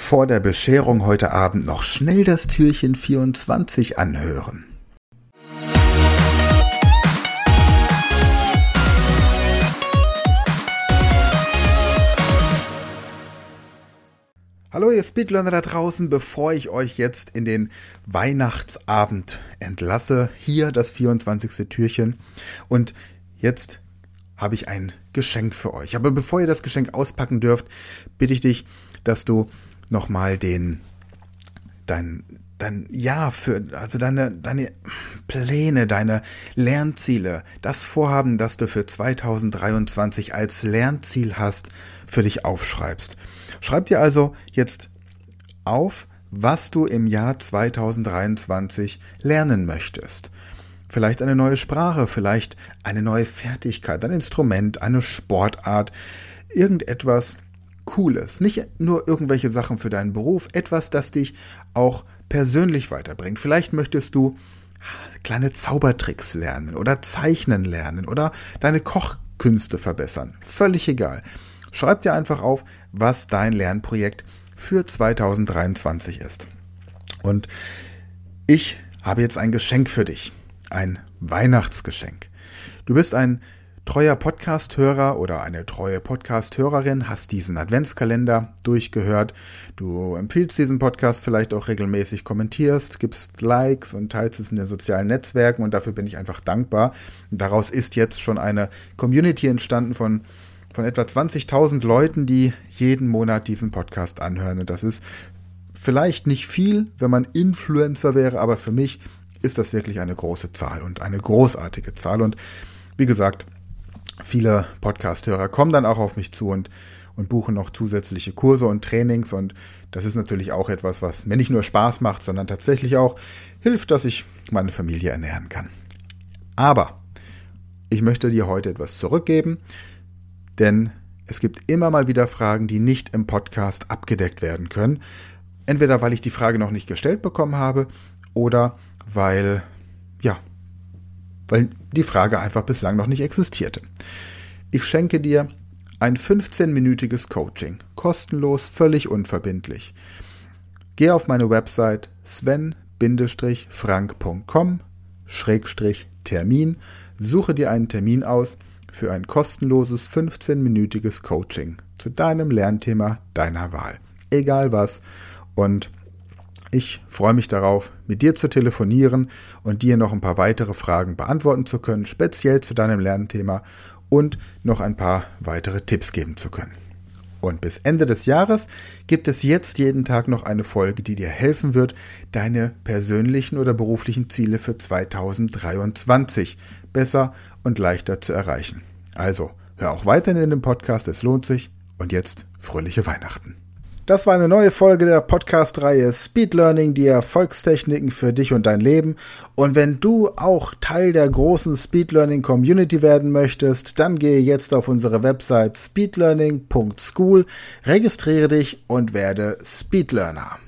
vor der Bescherung heute Abend noch schnell das Türchen 24 anhören. Hallo ihr Speedlearner da draußen, bevor ich euch jetzt in den Weihnachtsabend entlasse, hier das 24. Türchen und jetzt habe ich ein Geschenk für euch. Aber bevor ihr das Geschenk auspacken dürft, bitte ich dich, dass du nochmal deine Pläne, deine Lernziele, das Vorhaben, das du für 2023 als Lernziel hast, für dich aufschreibst. Schreib dir also jetzt auf, was du im Jahr 2023 lernen möchtest. Vielleicht eine neue Sprache, vielleicht eine neue Fertigkeit, ein Instrument, eine Sportart, irgendetwas Cooles. Nicht nur irgendwelche Sachen für deinen Beruf, etwas, das dich auch persönlich weiterbringt. Vielleicht möchtest du kleine Zaubertricks lernen oder zeichnen lernen oder deine Kochkünste verbessern. Völlig egal. Schreib dir einfach auf, was dein Lernprojekt für 2023 ist. Und ich habe jetzt ein Geschenk für dich. Ein Weihnachtsgeschenk. Du bist ein treuer Podcast-Hörer oder eine treue Podcast-Hörerin, hast diesen Adventskalender durchgehört, du empfiehlst diesen Podcast vielleicht auch regelmäßig, kommentierst, gibst Likes und teilst es in den sozialen Netzwerken und dafür bin ich einfach dankbar. Daraus ist jetzt schon eine Community entstanden von etwa 20.000 Leuten, die jeden Monat diesen Podcast anhören und das ist vielleicht nicht viel, wenn man Influencer wäre, aber für mich ist das wirklich eine große Zahl und eine großartige Zahl. Und wie gesagt, viele Podcast-Hörer kommen dann auch auf mich zu und buchen noch zusätzliche Kurse und Trainings. Und das ist natürlich auch etwas, was mir nicht nur Spaß macht, sondern tatsächlich auch hilft, dass ich meine Familie ernähren kann. Aber ich möchte dir heute etwas zurückgeben, denn es gibt immer mal wieder Fragen, die nicht im Podcast abgedeckt werden können. Entweder weil ich die Frage noch nicht gestellt bekommen habe oder weil die Frage einfach bislang noch nicht existierte. Ich schenke dir ein 15-minütiges Coaching, kostenlos, völlig unverbindlich. Geh auf meine Website sven-frank.com/Termin, suche dir einen Termin aus für ein kostenloses 15-minütiges Coaching zu deinem Lernthema deiner Wahl. Egal was. Und ich freue mich darauf, mit dir zu telefonieren und dir noch ein paar weitere Fragen beantworten zu können, speziell zu deinem Lernthema und noch ein paar weitere Tipps geben zu können. Und bis Ende des Jahres gibt es jetzt jeden Tag noch eine Folge, die dir helfen wird, deine persönlichen oder beruflichen Ziele für 2023 besser und leichter zu erreichen. Also, hör auch weiterhin in dem Podcast, es lohnt sich. Und jetzt fröhliche Weihnachten. Das war eine neue Folge der Podcast-Reihe Speed Learning, die Erfolgstechniken für dich und dein Leben. Und wenn du auch Teil der großen Speed Learning Community werden möchtest, dann gehe jetzt auf unsere Website speedlearning.school, registriere dich und werde Speed Learner.